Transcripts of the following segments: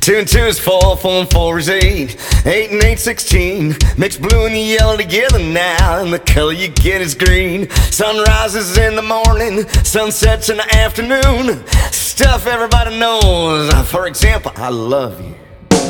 Two and two is four, four and four is eight. Eight and eight, 16. Mix blue and yellow together now, and the color you get is green. Sun rises in the morning, sun sets in the afternoon. Stuff everybody knows. For example, I love you.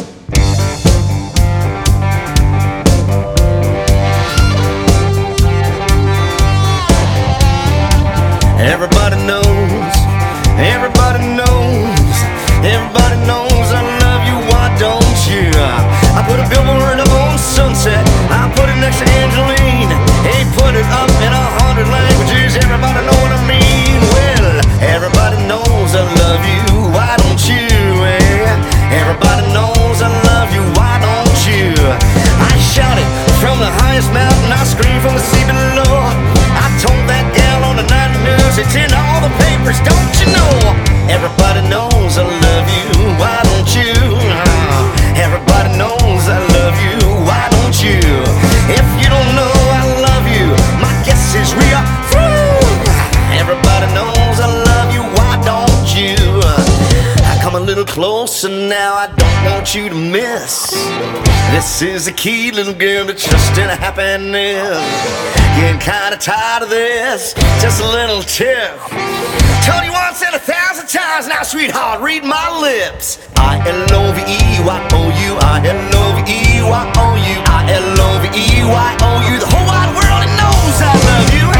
Everybody knows, everybody knows, everybody knows I love you, why don't you? I put a billboard up on Sunset, I put it next to Angeline. He put it up in 100 languages, everybody know what I mean. Well, everybody knows I love you, why don't you? Everybody knows I love you, why don't you? I shout it from the highest mountain, I scream from the sea below. I told that gal on the night news, it's in all the papers, don't you know? Everybody knows I love you, why don't you? Everybody knows I love you, why don't you? If you don't know I love you, my guess is we are through. Everybody knows I love you, why don't you? I come a little closer now, I don't want you to miss. This is the key, little girl, to trust in happiness. Getting kinda tired of this, just a little tip. Told you once and 1,000 times, now sweetheart, read my lips. I-L-O-V-E-Y-O-U, I-L-O-V-E-Y-O-U, I-L-O-V-E-Y-O-U. The whole wide world knows I love you.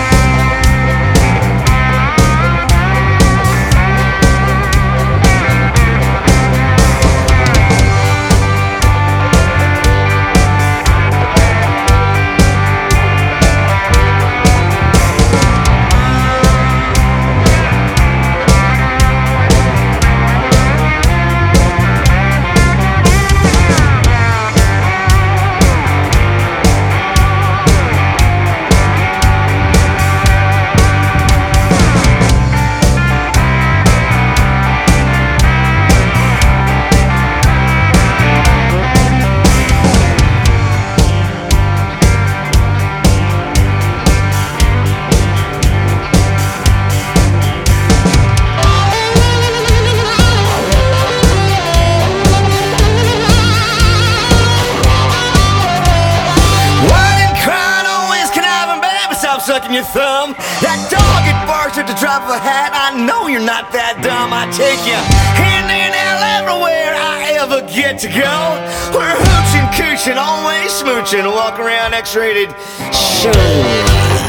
Sucking your thumb. That dog, it barks at the drop of a hat. I know you're not that dumb. I take you hand in hand everywhere I ever get to go. We're hooching, cooching, always smooching, walk around X-rated. Sure.